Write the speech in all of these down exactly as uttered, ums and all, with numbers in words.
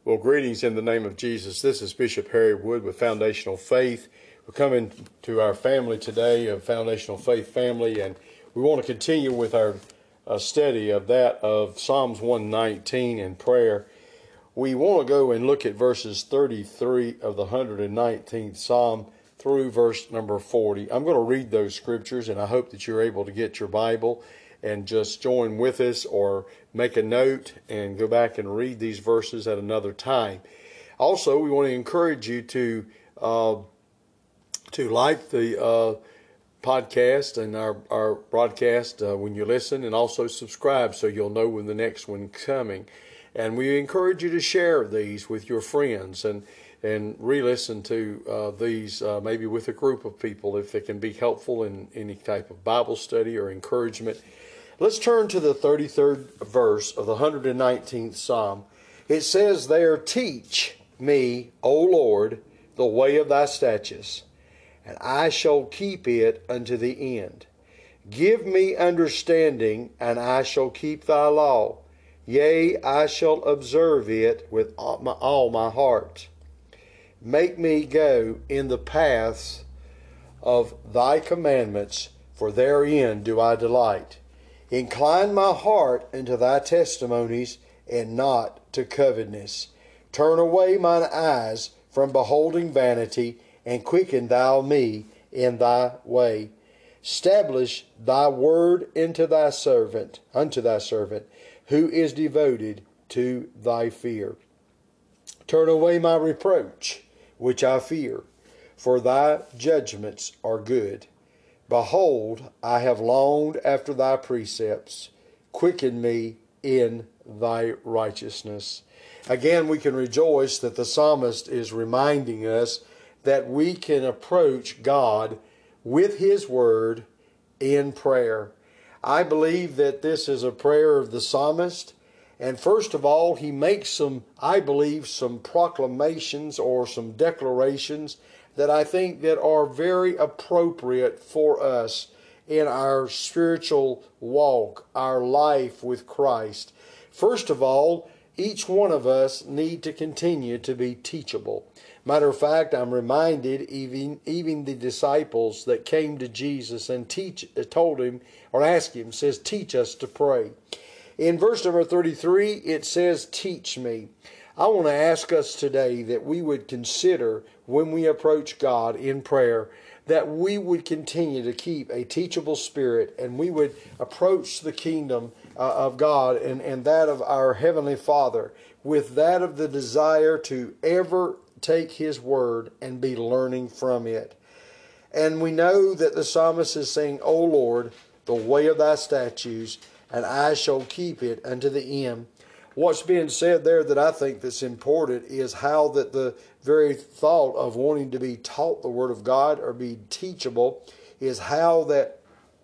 Well, greetings in the name of Jesus. This is Bishop Harry Wood with Foundational Faith. We're coming to our family today of Foundational Faith family, and we want to continue with our uh, study of that of Psalms one nineteen in prayer. We want to go and look at verses thirty-three of the one hundred nineteenth Psalm through verse number forty. I'm going to read those scriptures, and I hope that you're able to get your Bible and just join with us or make a note and go back and read these verses at another time. Also, we want to encourage you to uh, to like the uh, podcast and our, our broadcast uh, when you listen, and also subscribe so you'll know when the next one's coming. And we encourage you to share these with your friends and and re-listen to uh, these uh, maybe with a group of people if they can be helpful in any type of Bible study or encouragement. Let's turn to the thirty-third verse of the one hundred nineteenth Psalm. It says there, "Teach me, O Lord, the way of thy statutes, and I shall keep it unto the end. Give me understanding, and I shall keep thy law. Yea, I shall observe it with all my, all my heart. Make me go in the paths of thy commandments, for therein do I delight. Incline my heart unto thy testimonies, and not to covetousness. Turn away mine eyes from beholding vanity, and quicken thou me in thy way. Establish thy word into thy servant, unto thy servant, who is devoted to thy fear. Turn away my reproach, which I fear, for thy judgments are good. Behold, I have longed after thy precepts. Quicken me in thy righteousness." Again, we can rejoice that the psalmist is reminding us that we can approach God with His Word in prayer. I believe that this is a prayer of the psalmist. And first of all, he makes some, I believe, some proclamations or some declarations that I think that are very appropriate for us in our spiritual walk, our life with Christ. First of all, each one of us need to continue to be teachable. Matter of fact, I'm reminded even even the disciples that came to Jesus and teach told him or asked him, says, "Teach us to pray." In verse number thirty-three, it says, "Teach me." I want to ask us today that we would consider when we approach God in prayer, that we would continue to keep a teachable spirit, and we would approach the kingdom uh, of God and, and that of our Heavenly Father with that of the desire to ever take His Word and be learning from it. And we know that the psalmist is saying, "O Lord, the way of thy statutes, and I shall keep it unto the end." What's being said there that I think that's important is how that the very thought of wanting to be taught the Word of God or be teachable is how that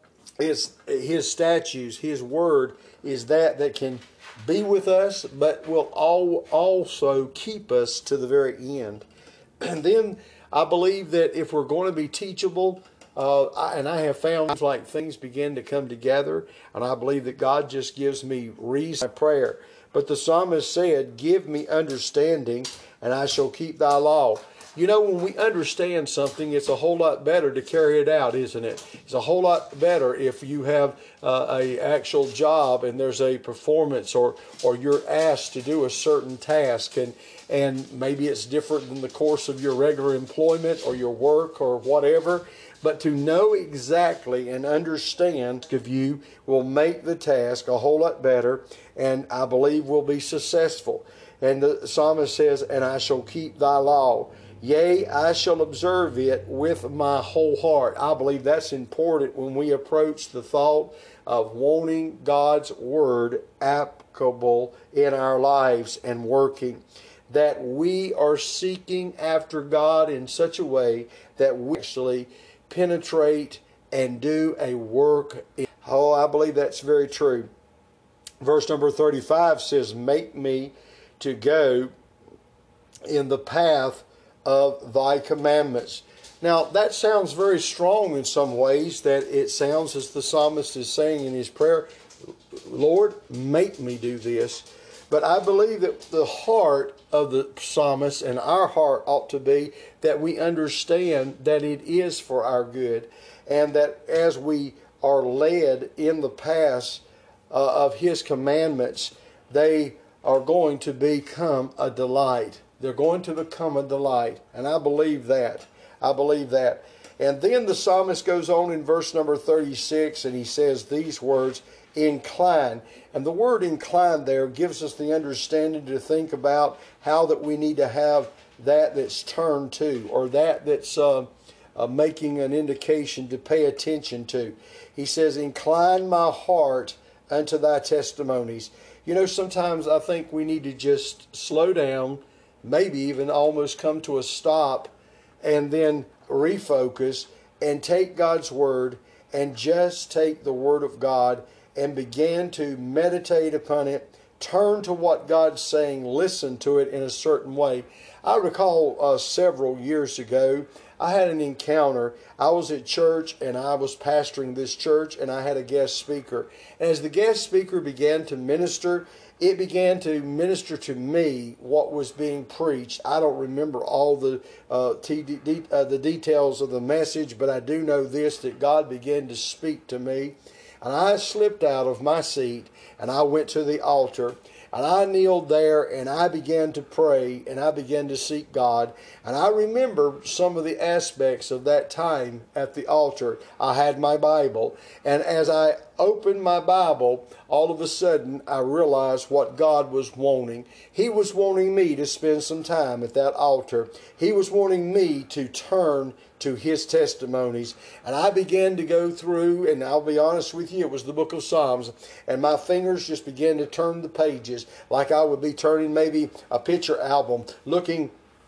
is His statutes, His Word is that that can be with us, but will all also keep us to the very end. And then I believe that if we're going to be teachable, Uh, I, and I have found like things begin to come together, and I believe that God just gives me reason for prayer. But the psalmist said, "Give me understanding, and I shall keep thy law." You know, when we understand something, it's a whole lot better to carry it out, isn't it? It's a whole lot better if you have uh, a actual job and there's a performance, or or you're asked to do a certain task, and and maybe it's different than the course of your regular employment or your work or whatever. But to know exactly and understand of you will make the task a whole lot better, and I believe will be successful. And the psalmist says, "And I shall keep thy law. Yea, I shall observe it with my whole heart." I believe that's important when we approach the thought of wanting God's Word applicable in our lives and working. That we are seeking after God in such a way that we actually penetrate and do a work. Oh, I believe that's very true. Verse number thirty-five says, "Make me to go in the path of thy commandments." Now, that sounds very strong in some ways, that it sounds as the psalmist is saying in his prayer, "Lord, make me do this." But I believe that the heart of the psalmist and our heart ought to be that we understand that it is for our good, and that as we are led in the paths uh, of His commandments, they are going to become a delight. They're going to become a delight. And I believe that. I believe that. And then the psalmist goes on in verse number thirty-six, and he says these words, incline. And the word incline there gives us the understanding to think about how that we need to have that that's turned to, or that that's uh, uh, making an indication to pay attention to. He says, incline my heart unto thy testimonies. You know, sometimes I think we need to just slow down, maybe even almost come to a stop, and then refocus and take God's Word and just take the Word of God and begin to meditate upon it, turn to what God's saying, listen to it in a certain way. I recall uh, several years ago, I had an encounter. I was at church and I was pastoring this church, and I had a guest speaker. And as the guest speaker began to minister, it began to minister to me what was being preached. I don't remember all the uh, t- de- uh, the details of the message, but I do know this, that God began to speak to me. And I slipped out of my seat and I went to the altar. And I kneeled there and I began to pray and I began to seek God. And I remember some of the aspects of that time at the altar. I had my Bible. And as I opened my Bible, all of a sudden I realized what God was wanting. He was wanting me to spend some time at that altar. He was wanting me to turn to His testimonies. And I began to go through, and I'll be honest with you, it was the book of Psalms, and my fingers just began to turn the pages like I would be turning maybe a picture album, looking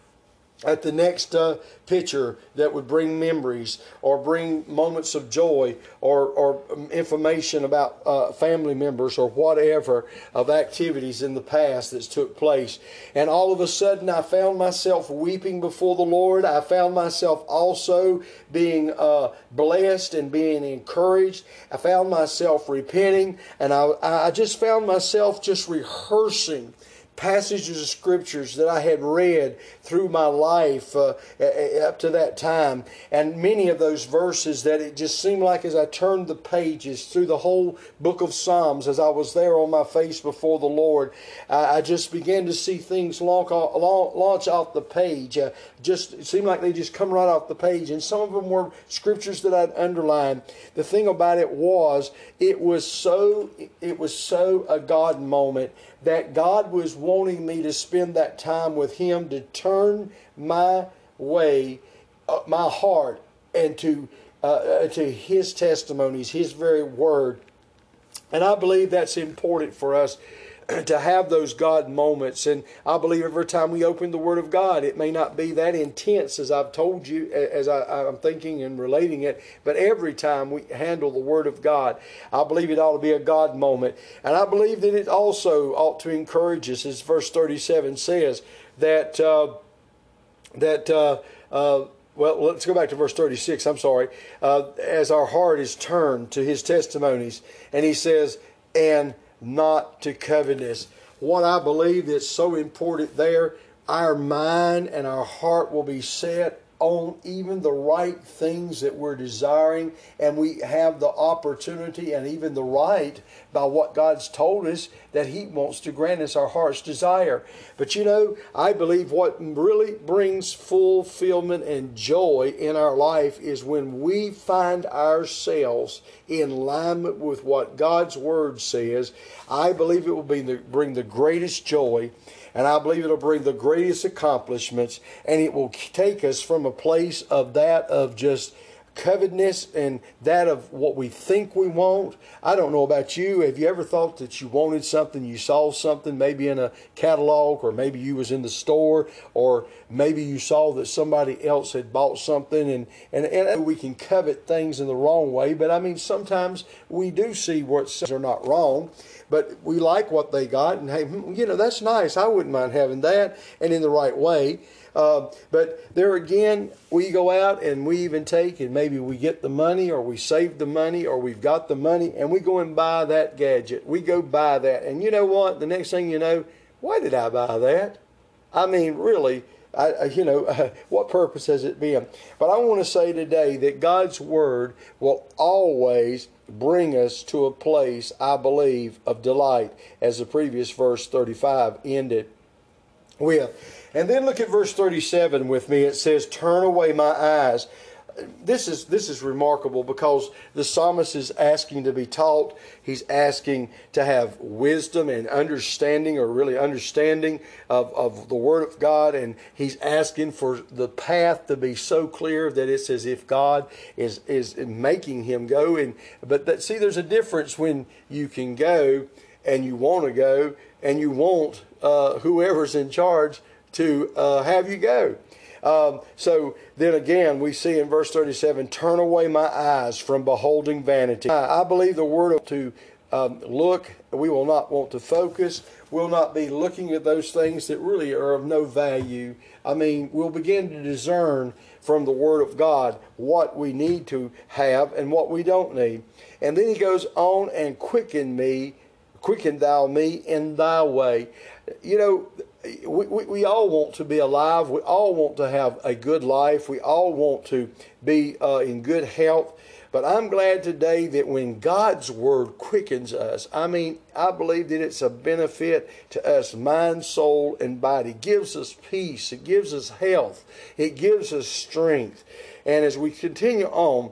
at the next uh, picture that would bring memories or bring moments of joy, or, or information about uh, family members or whatever of activities in the past that's took place. And all of a sudden I found myself weeping before the Lord. I found myself also being uh, blessed and being encouraged. I found myself repenting, and I, I just found myself just rehearsing passages of scriptures that I had read through my life uh, up to that time, and many of those verses that it just seemed like as I turned the pages through the whole book of Psalms, as I was there on my face before the Lord, I, I just began to see things launch, launch off the page. Uh, just it seemed like they just come right off the page, and some of them were scriptures that I'd underlined. The thing about it was, it was so it was so a God moment, that God was wanting me to spend that time with Him, to turn my way, uh, my heart, and to uh, to His testimonies, His very Word. And I believe that's important for us to have those God moments. And I believe every time we open the Word of God, it may not be that intense as I've told you, as I, I'm thinking and relating it, but every time we handle the Word of God, I believe it ought to be a God moment. And I believe that it also ought to encourage us, as verse thirty-seven says, that, uh, that uh, uh, well, let's go back to verse thirty-six, I'm sorry, uh, as our heart is turned to His testimonies. And he says, and not to covetousness. What I believe that's so important there, our mind and our heart will be set on even the right things that we're desiring, and we have the opportunity and even the right, by what God's told us, that He wants to grant us our heart's desire. But you know, I believe what really brings fulfillment and joy in our life is when we find ourselves in alignment with what God's Word says. I believe it will be the, bring the greatest joy, and I believe it'll bring the greatest accomplishments, and it will take us from a place of that of just covetousness and that of what we think we want. I don't know about you. Have you ever thought that you wanted something, you saw something maybe in a catalog, or maybe you was in the store, or maybe you saw that somebody else had bought something, and, and, and we can covet things in the wrong way. But I mean, sometimes we do see what says are not wrong, but we like what they got, and hey, you know, that's nice. I wouldn't mind having that, and in the right way. Uh, but there again, we go out and we even take and maybe we get the money or we save the money or we've got the money and we go and buy that gadget. We go buy that. And you know what? The next thing you know, why did I buy that? I mean, really, I, you know, uh, what purpose has it been? But I want to say today that God's Word will always bring us to a place, I believe, of delight, as the previous verse thirty-five ended with. And then look at verse thirty-seven with me. It says, turn away my eyes. This is this is remarkable because the psalmist is asking to be taught. He's asking to have wisdom and understanding, or really understanding of, of the Word of God. And he's asking for the path to be so clear that it's as if God is, is making him go. And but that, see, there's a difference when you can go and you want to go and you want uh, whoever's in charge to uh, have you go. Um, so then again, we see in verse thirty-seven, turn away my eyes from beholding vanity. I, I believe the word of to um, look, we will not want to focus. We'll not be looking at those things that really are of no value. I mean, we'll begin to discern from the Word of God what we need to have and what we don't need. And then he goes on, and quicken me, quicken thou me in thy way. You know, we, we, we all want to be alive. We all want to have a good life. We all want to be uh, in good health. But I'm glad today that when God's Word quickens us, I mean, I believe that it's a benefit to us, mind, soul, and body. It gives us peace. It gives us health. It gives us strength. And as we continue on,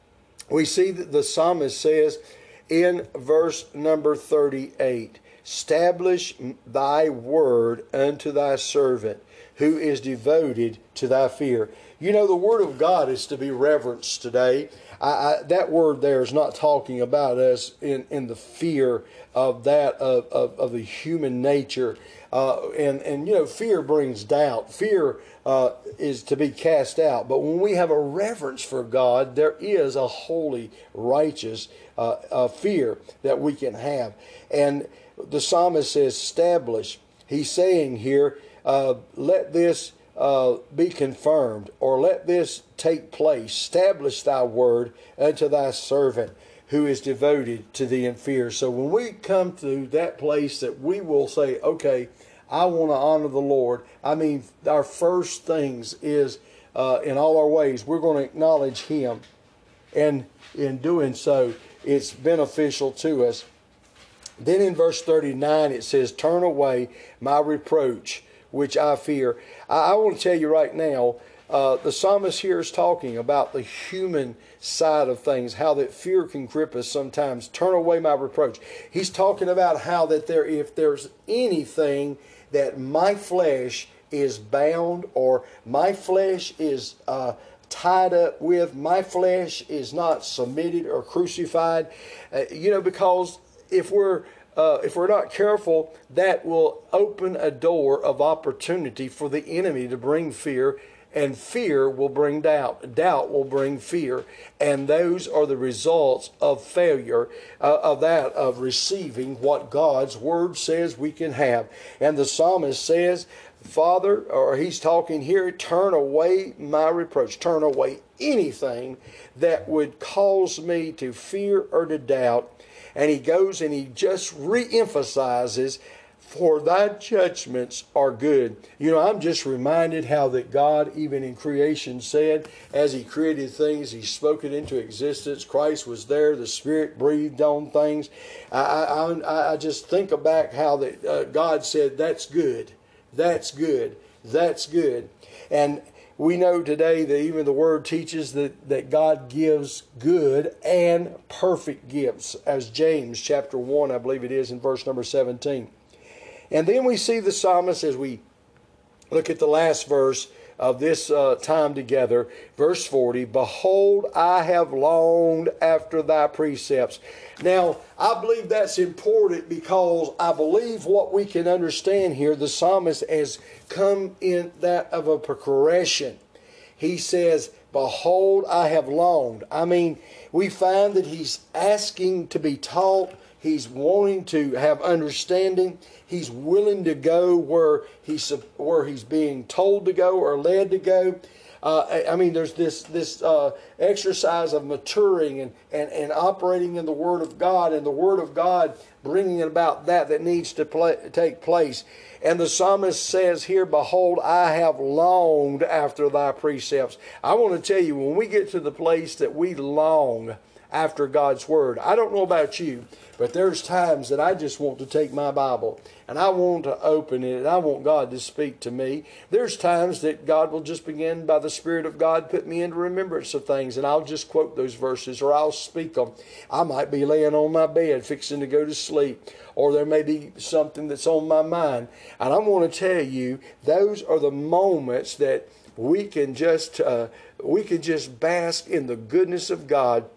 we see that the psalmist says in verse number thirty-eight, establish thy word unto thy servant, who is devoted to thy fear. You know, the Word of God is to be reverenced today. I, I, that word there is not talking about us in, in the fear of that of, of, of the human nature. Uh, and, and, you know, fear brings doubt. Fear uh, is to be cast out. But when we have a reverence for God, there is a holy, righteous uh, uh, fear that we can have. And the psalmist says, establish. He's saying here, uh, let this uh, be confirmed, or let this take place. Establish thy word unto thy servant, who is devoted to thee in fear. So when we come to that place that we will say, okay, I want to honor the Lord. I mean, our first things is uh, in all our ways, we're going to acknowledge Him. And in doing so, it's beneficial to us. Then in verse thirty-nine, it says, turn away my reproach, which I fear. I, I want to tell you right now, uh, the psalmist here is talking about the human side of things, how that fear can grip us sometimes. Turn away my reproach. He's talking about how that there, if there's anything that my flesh is bound, or my flesh is uh, tied up with, my flesh is not submitted or crucified, uh, you know, because if we're uh, if we're not careful, that will open a door of opportunity for the enemy to bring fear, and fear will bring doubt. Doubt will bring fear, and those are the results of failure uh, of that of receiving what God's Word says we can have. And the psalmist says, Father, or he's talking here, turn away my reproach, turn away anything that would cause me to fear or to doubt. And he goes and he just re-emphasizes, for thy judgments are good. You know, I'm just reminded how that God, even in creation, said, as He created things, He spoke it into existence. Christ was there. The Spirit breathed on things. I, I, I just think back how that uh, God said, that's good. That's good. That's good. And we know today that even the Word teaches that, that God gives good and perfect gifts, as James chapter one, I believe it is, in verse number seventeen. And then we see the psalmist, as we look at the last verse of this uh, time together, verse forty, behold, I have longed after thy precepts. Now, I believe that's important because I believe what we can understand here, the psalmist has come in that of a progression. He says, behold, I have longed. I mean, we find that he's asking to be taught. He's wanting to have understanding. He's willing to go where he's, where he's being told to go or led to go. Uh, I mean, there's this this uh, exercise of maturing and, and, and operating in the Word of God, and the Word of God bringing about that that needs to play, take place. And the psalmist says here, behold, I have longed after thy precepts. I want to tell you, when we get to the place that we long after God's Word, I don't know about you, but there's times that I just want to take my Bible and I want to open it and I want God to speak to me. There's times that God will just begin by the Spirit of God put me into remembrance of things, and I'll just quote those verses or I'll speak them. I might be laying on my bed fixing to go to sleep, or there may be something that's on my mind. And I want to tell you, those are the moments that we can just uh, we can just bask in the goodness of God.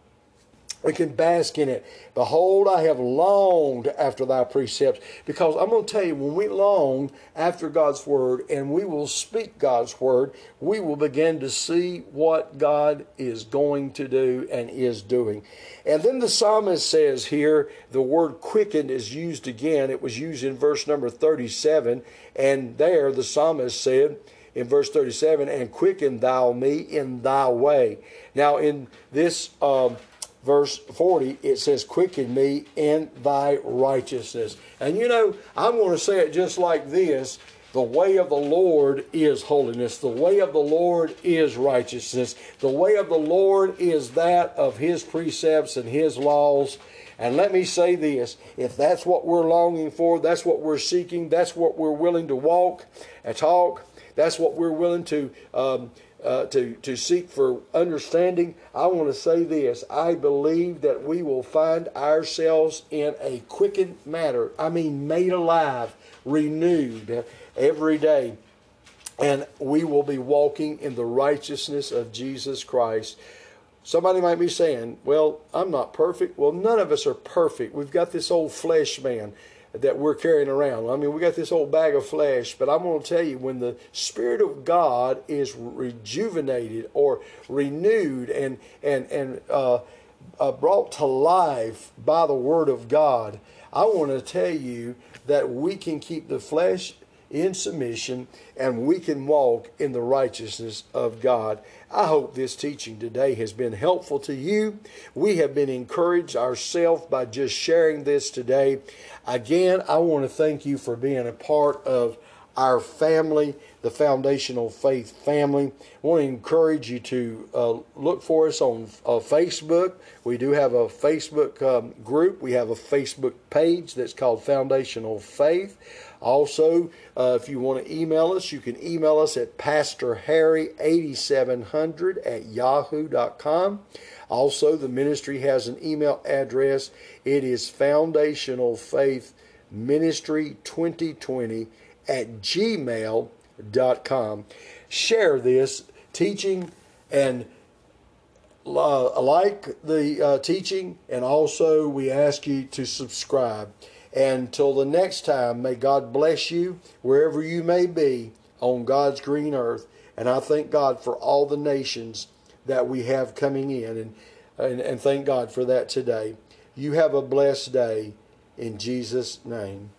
We can bask in it. Behold, I have longed after thy precepts. Because I'm going to tell you, when we long after God's Word and we will speak God's Word, we will begin to see what God is going to do and is doing. And then the psalmist says here, the word quickened is used again. It was used in verse number thirty-seven. And there the psalmist said, in verse thirty-seven, and quicken thou me in thy way. Now in this um, verse forty, it says, quicken me in thy righteousness. And you know, I'm going to say it just like this. The way of the Lord is holiness. The way of the Lord is righteousness. The way of the Lord is that of His precepts and His laws. And let me say this, if that's what we're longing for, that's what we're seeking, that's what we're willing to walk and talk, that's what we're willing to um, uh, to, to seek for understanding, I want to say this, I believe that we will find ourselves in a quickened matter. I mean, made alive, renewed every day. And we will be walking in the righteousness of Jesus Christ. Somebody might be saying, well, I'm not perfect. Well, none of us are perfect. We've got this old flesh man that we're carrying around. I mean, we got this old bag of flesh, but I'm going to tell you, when the Spirit of God is rejuvenated or renewed and and and uh, uh, brought to life by the Word of God, I want to tell you that we can keep the flesh in submission and we can walk in the righteousness of God. I hope this teaching today has been helpful to you. We have been encouraged ourselves by just sharing this today. Again, I want to thank you for being a part of our family, the Foundational Faith family. I want to encourage you to uh, look for us on uh, Facebook. We do have a Facebook um, group. We have a Facebook page that's called Foundational Faith. Also, uh, if you want to email us, you can email us at pastor harry eighty-seven hundred at yahoo dot com. Also, the ministry has an email address. It is Foundational Faith Ministry twenty twenty at gmail dot com. Share this teaching and uh, like the uh, teaching, and also we ask you to subscribe. And until the next time, may God bless you wherever you may be on God's green earth. And I thank God for all the nations that we have coming in, and, and, and thank God for that today. You have a blessed day in Jesus' name.